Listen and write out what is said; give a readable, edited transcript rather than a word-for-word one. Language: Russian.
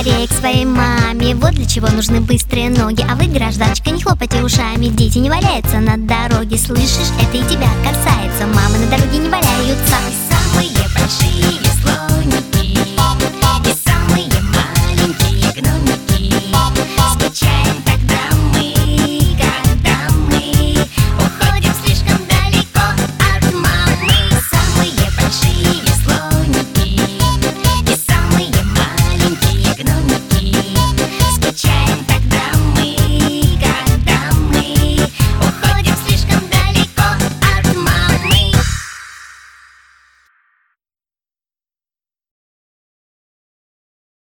скорее к своей маме. Вот для чего нужны быстрые ноги. А вы, гражданочка, не хлопайте ушами. Дети не валяются на дороге. Слышишь, это и тебя касается. Мамы на дороге не валяются. Самые большие слои.